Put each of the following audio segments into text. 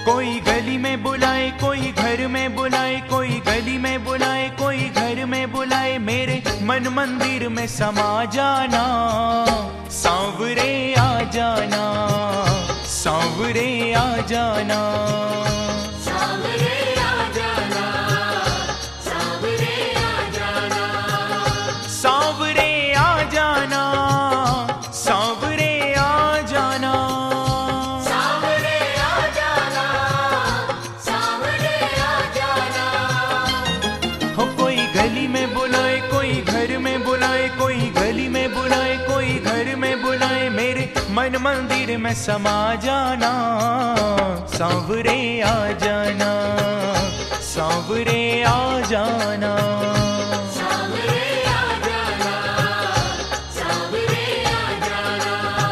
कोई गली में बुलाए, कोई घर में बुलाए, कोई गली में बुलाए, कोई घर में बुलाए, मेरे मन मंदिर में समा जाना, सांवरे आ जाना, सांवरे आ जाना, सांवरे आ जाना, सांवरे आ जाना, सांवरे आ जाना, सांवरे आ जाना, सांवरे आ जाना, सांवरे आ जाना। हो कोई गली में बुलाए, कोई घर में बुलाए, कोई गली में बुलाए, कोई घर में बुलाए, मेरे मन मंदिर में समा जाना, सांवरे आ जाना, सांवरे आ जाना, सांवरे आ जाना, सांवरे आ जाना।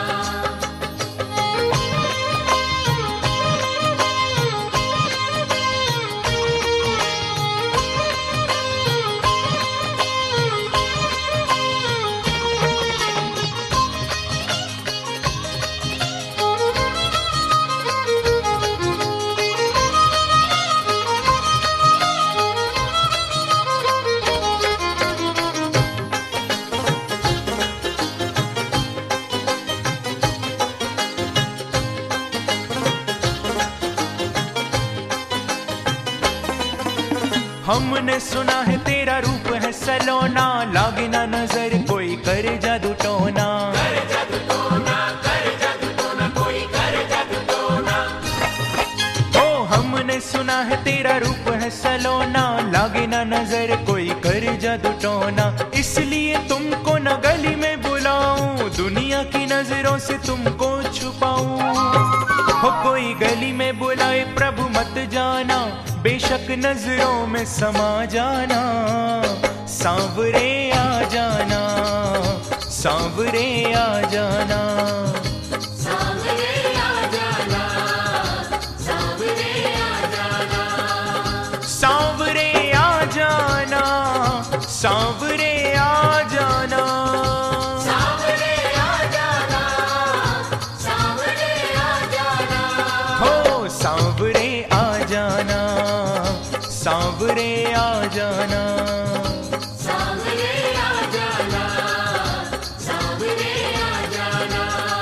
हमने सुना है तेरा रूप है सलोना, लागे ना नजर कोई करे जादू टोना, कर जादू टोना, कर जादू टोना, कोई कर जादू टोना। ओ हमने सुना है तेरा रूप है सलोना, लागे ना नजर कोई करे जादू टोना, इसलिए तुमको न गली में बुलाऊं, दुनिया की नजरों से तुमको छुपाऊं। हो कोई गली में बुलाए प्रभु मत जाना, बेशक नजरों में समा जाना, सांवरे आ जाना, सांवरे आ जाना, सांवरे आ जाना, सांवरे आ जाना, सांवरे आ जाना, सांवरे आ जाना, सांवरे आ जाना, सांवरे आ जाना। हो सांवरे आ जाना, सांवरे आ जाना, सांवरे आ जाना, सांवरे आ जाना।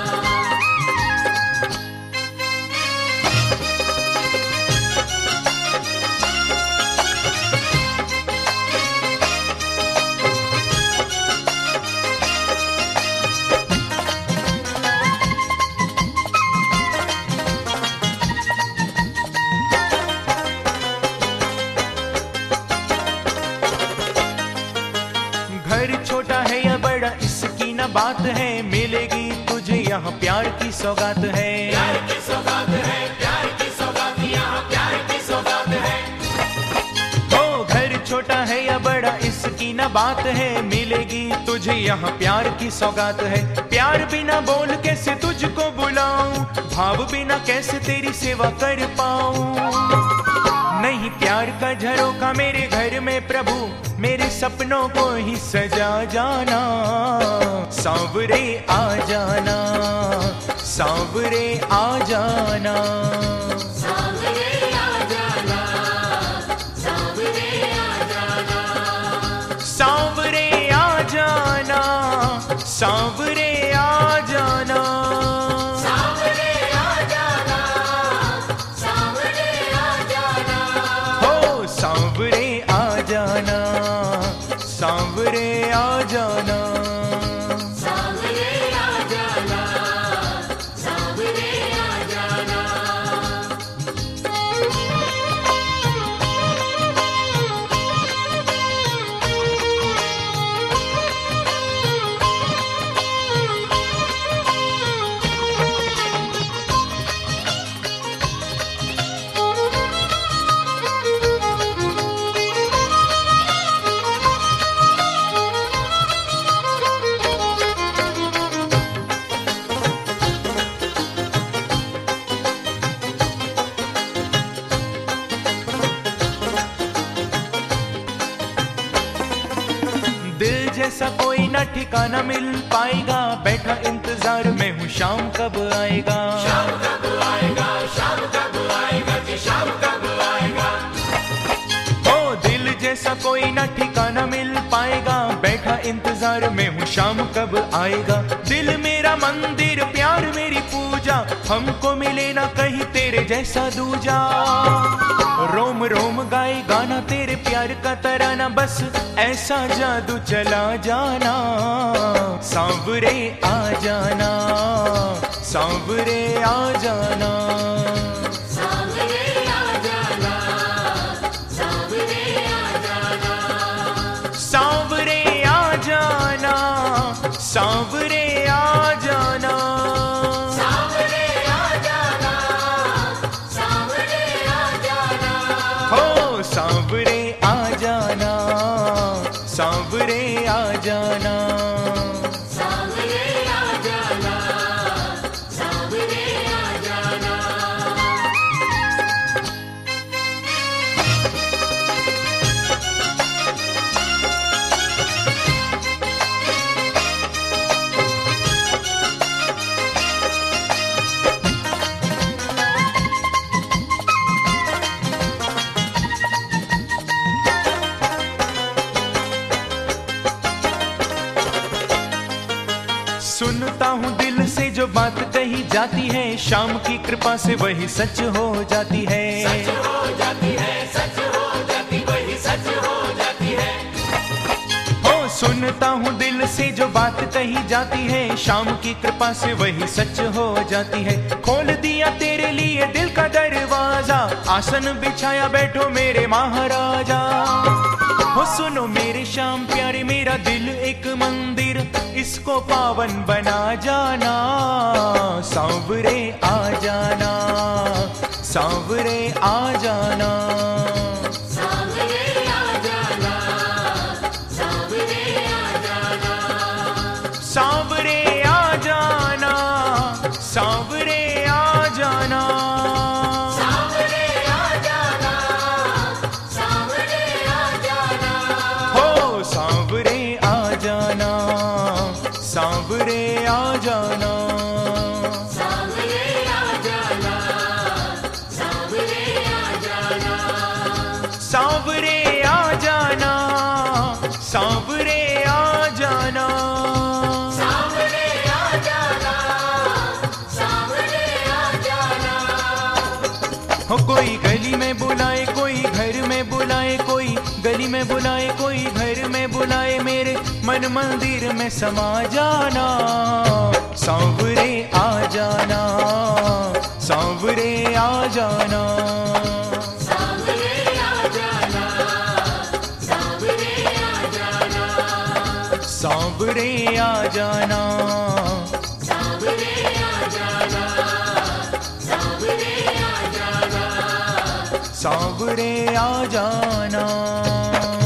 घर छोटा है या बड़ा इसकी न बात है, मिलेगी तुझे यहाँ प्यार की सौगात है, प्यार की सौगात है, प्यार की सौगात, यहाँ प्यार की सौगात है। ओ घर छोटा है या बड़ा इसकी न बात है, मिलेगी तुझे यहाँ प्यार की सौगात है, प्यार बिना बोल कैसे तुझको बुलाऊं, भाव बिना कैसे तेरी सेवा कर पाऊं, नहीं प्यार का झरोखा मेरे घर में प्रभु, मेरे सपनों को ही सजा जाना, सांवरे आ जाना, सांवरे आ जाना, सांवरे आ जाना, सांवरे आ जाना, सांवरे आ जाना, सांवरे आ जाना, सांवरे आ जाना, सांवरे आ जाना। हो सांवरे आ जाना, सांवरे आ जाना, सांवरे आ जाना, सांवरे आ जाना। दिल जैसा कोई न ठिकाना मिल पाएगा, बैठा इंतजार में हूँ शाम कब आएगा, शाम कब आएगा, शाम कब आएगा जी। इंतजार में हूँ, शाम कब आएगा। दिल मेरा मंदिर, प्यार मेरी पूजा, हमको मिले ना कहीं तेरे जैसा दूजा। रोम रोम गाए गाना तेरे प्यार का तराना, बस ऐसा जादू चला जाना। सांवरे आ जाना, सांवरे आ जाना, सांवरे आ जाना, सांवरे आ जाना, सांवरे आ जाना, सांवरे आ जाना, सांवरे आ जाना, सांवरे आ जाना, हो सांवरे आ जाना, सांवरे आ जाना। सांवरे आ जाना, सांवरे आ जाना। सुनता हूँ दिल से जो बात कही जाती है, शाम की कृपा से वही सच हो जाती है। सच हो जाती है, सच हो जाती, वही सच हो जाती है। हो सुनता हूँ दिल से जो बात कही जाती है, शाम की कृपा से वही सच हो जाती है। खोल दिया तेरे लिए दिल का दरवाजा, आसन बिछाया बैठो मेरे महाराजा। हो सुनो मेरे श्याम प्यारे, मेरा दिल एक मंदिर, इसको पावन बना जाना। सांवरे आ जाना, सांवरे आ जाना, सांवरे आ जाना, सांवरे आ जाना, सांवरे आ जाना, सांवरे आ जाना, सांवरे आ जाना, सांवरे आ जाना, हो सांवरे आ जाना, सांवरे आ जाना, सांवरे आ जाना, सांवरे आ जाना, सांवरे आ जाना, सांवरे आ जाना, सांवरे आ जाना, सांवरे आ जाना। हो कोई गली में बुलाए, कोई घर में बुलाए, कोई गली में बुलाए, कोई घर में बुलाए, मेरे मन मंदिर में समा जाना। सांवरे आ जाना, सांवरे आ जाना, सांवरे आ जाना, सांवरे आ जाना, सांवरे आ जाना, सांवरे आ जाना, सांवरे आ जाना, सांवरे आ जाना।